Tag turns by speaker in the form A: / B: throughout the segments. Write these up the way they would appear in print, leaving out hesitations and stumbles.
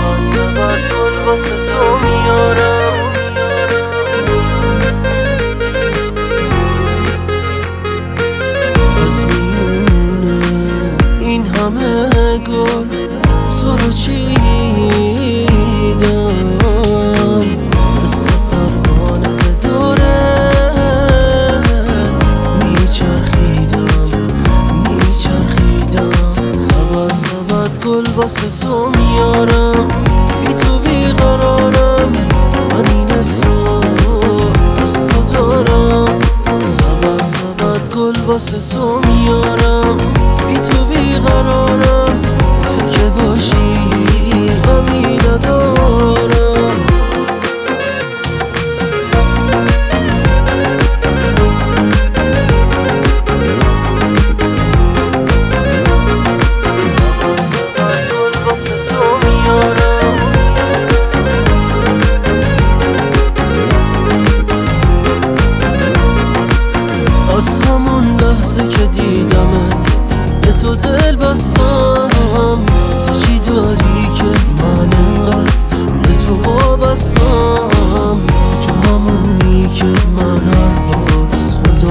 A: سبت گل واسه تو میارم. از میونه این همه گل سرو چیدم، مثل پروانه به دوره میچرخیدم. سبت گل واسه تو میارم، بی تو بیقرارم، من این حسو از تو دارم. سبت گل واسه تو میارم، بی تو بیقرارم، تو که باشی غمی ندارم. از همون لحظه که دیدمت به تو دل بستم. تو چی داری که من انقدر به تو وابستم؟ تو همونی که من هر بار از خدا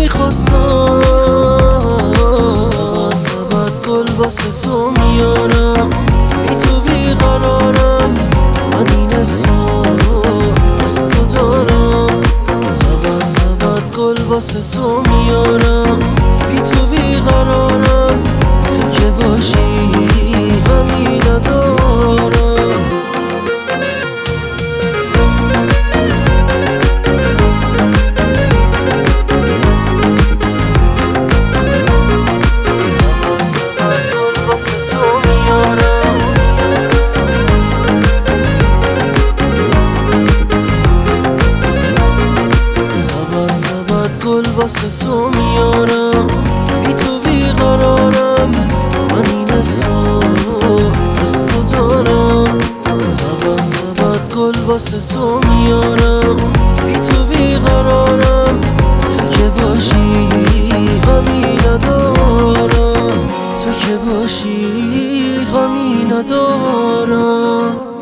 A: میخواستم. سبت گل واسه تو میارم، بی تو بیقرارم، من این حسو از تو دارم. سبت گل واسه تو میارم، بی تو بیقرارم، تو که باشی غمی ندارم. گل واسه تو میارم، بی تو بیقرارم، من این حسو از تو دارم. سبت گل واسه تو میارم، بی تو بیقرارم، تو که باشی غمی ندارم. تو که باشی غمی ندارم.